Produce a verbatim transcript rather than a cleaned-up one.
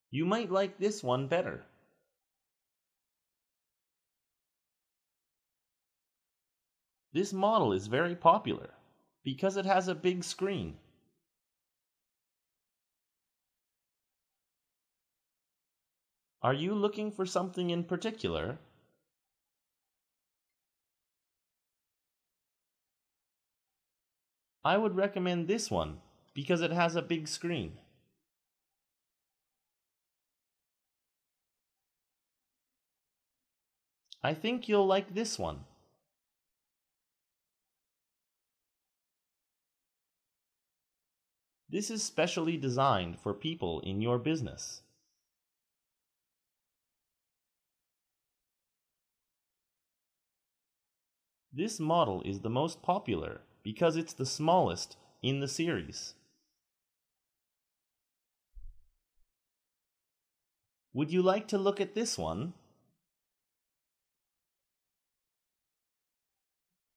You might like this one better. This model is very popular because it has a big screen. Are you looking for something in particular? I would recommend this one because it has a big screen. I think you'll like this one. This is specially designed for people in your business. This model is the most popular because it's the smallest in the series. Would you like to look at this one?